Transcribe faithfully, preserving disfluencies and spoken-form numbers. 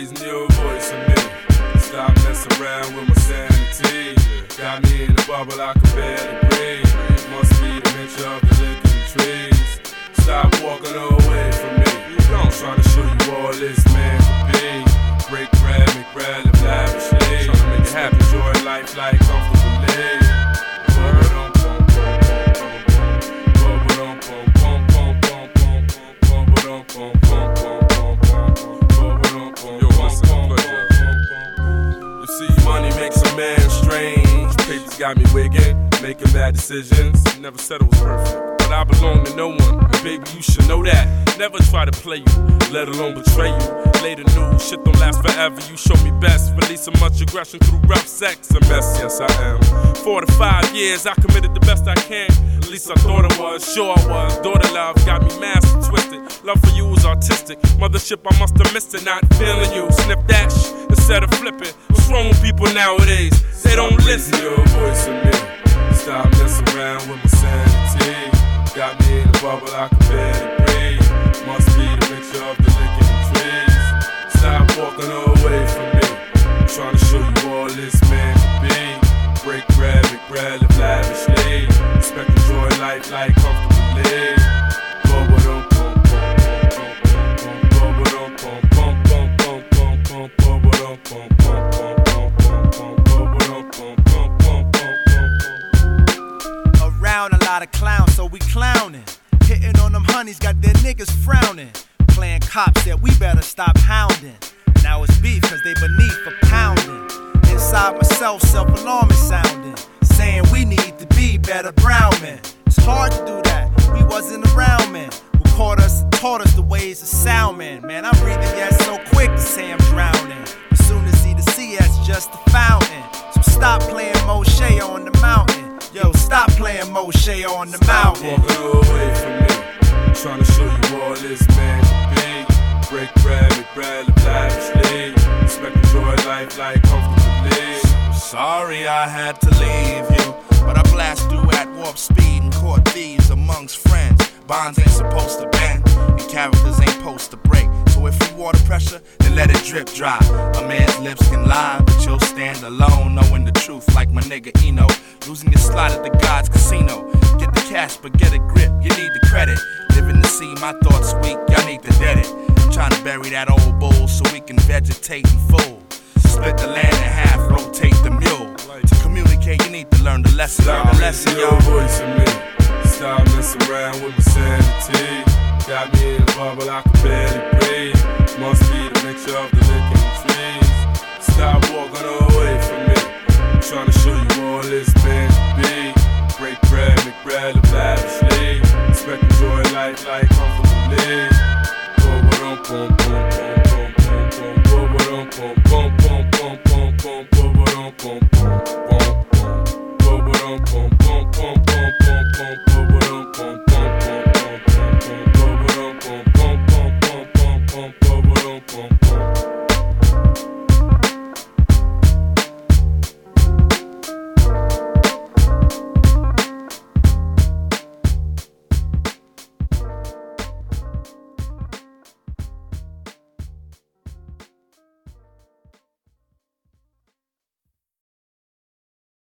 raising your voice to me. Stop messing around with my sanity. Got me in a bubble I can barely breathe. Must be the mixture of the liquor and trees. Stop walking away from me. I'm trying to show you all this man can be. Break bread, make bread, live lavishly. Trying to make it happy, enjoy life like comfortably. You see, money makes a man strange. Papers got me wigging, making bad decisions. Never said it was perfect, but I belong to no one. And baby, you should know that. Never try to play you, let alone betray you. Later news, shit don't last forever. You show me best, releasing much aggression through rough sex and mess. Yes, I am. Four to five years, I committed the best I can. At least I thought I was, sure I was. Daughter love got me master twisted. Love for you was artistic. Mothership, I must have missed it. Not feeling you. Snip that sh instead of flipping. What's wrong with people nowadays? They don't listen. Your voice to me. Stop messing around with my sanity. Got me in a bubble I can barely breathe. Must be the mixture of the liquor and trees. Stop walking away from me. I'm trying to show you all this man can be. Break bread, make bread, live lavishly. Respect, enjoy life like comfortably. Around a lot of clowns, so we clowning. Hitting on them honeys, got their niggas frowning. Playing cops that we better stop hounding. Now it's beef cause they beneath for pounding. Inside myself, self-alarming sounding. Saying we need to be better brown men. It's hard to do that, we wasn't around men. Who caught us and taught us the ways of sound men. Man, I'm breathing yes so quick to say I'm drowning. As soon as see the sea, that's just a fountain. So stop playing Moshe on the mountain. Yo, stop playing Moshe on the Stop mountain. walking away from me. I'm trying to show you all this man can be. Break bread, make bread, live lavishly. Respect, enjoy life like comfortably. Sorry I had to leave you, but I blast through at warp speed and caught thieves amongst friends. Bonds ain't supposed to bend, and characters ain't supposed to break. So if you water pressure, then let it drip dry. A man's lips can lie, but you'll stand alone, knowing the truth like my nigga Eno. Losing your slot at the God's Casino. Get the cash, but get a grip, you need the credit. Living to see my thoughts weak, y'all need to dead it. I'm trying to bury that old bull so we can vegetate in full. Split the land in half, rotate the mule. To communicate, you need to learn the lesson. Stop learn the lesson, your yo. voice in me. Stop messing around with my sanity. Got me in a bubble I can barely breathe. Must be the mixture of the liquor and trees. Stop walking away from me. I'm trying to show you all this man can be. Break bread, make bread, live lavishly. Respect, enjoy life like comfortably. Boom, boom, boom, boom.